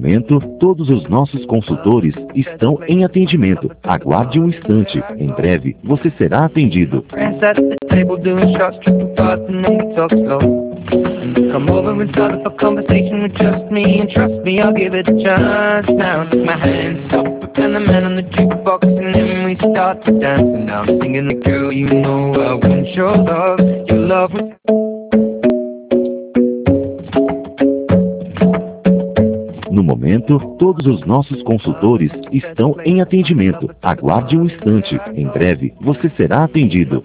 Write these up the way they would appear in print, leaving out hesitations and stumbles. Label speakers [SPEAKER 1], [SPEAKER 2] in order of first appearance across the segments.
[SPEAKER 1] momento, todos os nossos consultores estão em atendimento. Aguarde um instante. Em breve, você será atendido. Come over and start up a conversation with just me, and trust me, I'll give it a chance. Now take my hands up and the man on the jukebox, and then we start to dance. And now I'm singing the girl, you know I want your love, your love. No momento, todos os nossos consultores estão em atendimento. Aguarde um instante. Em breve, você será atendido.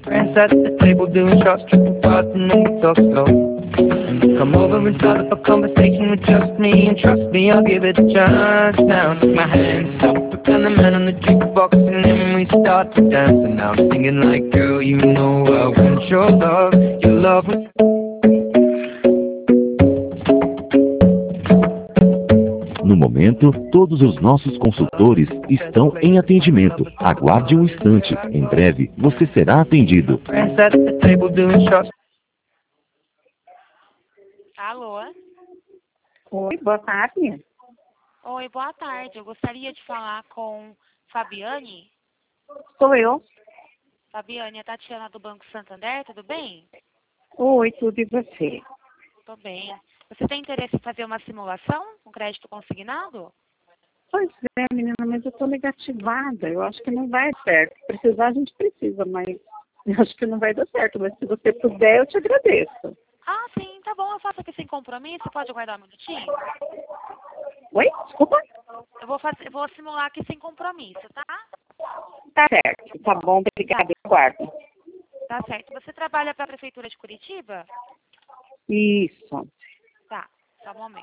[SPEAKER 1] Come over and start up a conversation with just me, and trust me, I'll give it a chance. Now take my hands up and the man on the jukebox, and then we start to dance. And now I'm singing like, girl, you know I want your love, your love. No momento, todos os nossos consultores estão em atendimento. Aguarde um instante. Em breve, você será atendido.
[SPEAKER 2] Alô?
[SPEAKER 3] Oi, boa tarde.
[SPEAKER 2] Oi, boa tarde. Eu gostaria de falar com Fabiane.
[SPEAKER 3] Sou eu.
[SPEAKER 2] Fabiane, é a Tatiana do Banco Santander, tudo bem?
[SPEAKER 3] Oi, tudo e você?
[SPEAKER 2] Tô bem. Você tem interesse em fazer uma simulação com crédito consignado?
[SPEAKER 3] Pois é, menina, mas eu tô negativada. Eu acho que não vai dar certo. Precisar, a gente precisa, mas eu acho que não vai dar certo. Mas se você puder, eu te agradeço.
[SPEAKER 2] Ah, sim, tá bom. Eu faço aqui sem compromisso. Pode aguardar um minutinho?
[SPEAKER 3] Oi? Desculpa?
[SPEAKER 2] Eu vou simular aqui sem compromisso, tá?
[SPEAKER 3] Tá certo. Tá bom, obrigada. Eu aguardo.
[SPEAKER 2] Tá certo. Você trabalha para a Prefeitura de Curitiba?
[SPEAKER 3] Isso.
[SPEAKER 2] Tá, só um momento.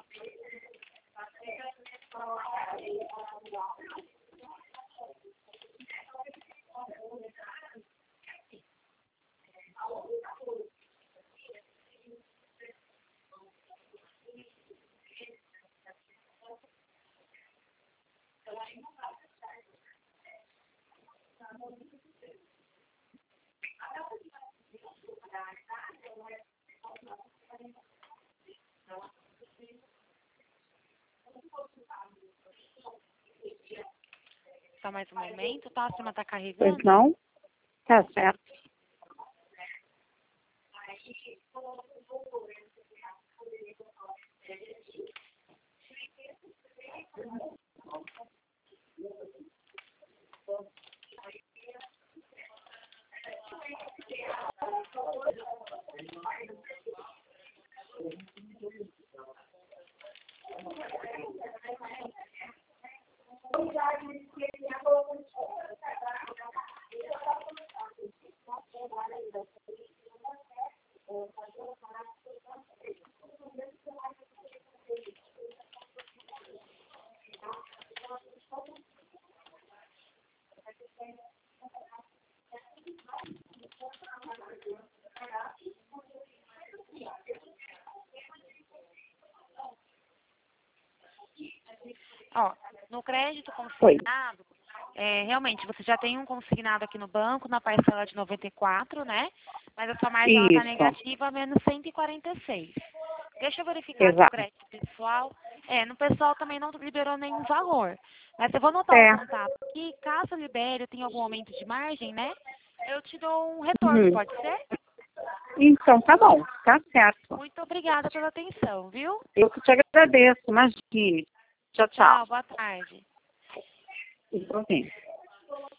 [SPEAKER 2] Só mais um momento, tá? A cima tá carregando.
[SPEAKER 3] Pois não? Tá certo.
[SPEAKER 2] Ó, no crédito consignado, realmente, você já tem um consignado aqui no banco, na parcela de 94, né? Mas a sua margem está negativa, menos 146. Deixa eu verificar aqui o crédito pessoal. No pessoal também não liberou nenhum valor. Mas eu vou anotar o contato aqui. Caso libere, eu tenho algum aumento de margem, né? Eu te dou um retorno, pode ser?
[SPEAKER 3] Então, tá bom. Tá certo.
[SPEAKER 2] Muito obrigada pela atenção, viu?
[SPEAKER 3] Eu que te agradeço. Imagine. Tchau, tchau.
[SPEAKER 2] Tchau, boa tarde.
[SPEAKER 3] Igualmente.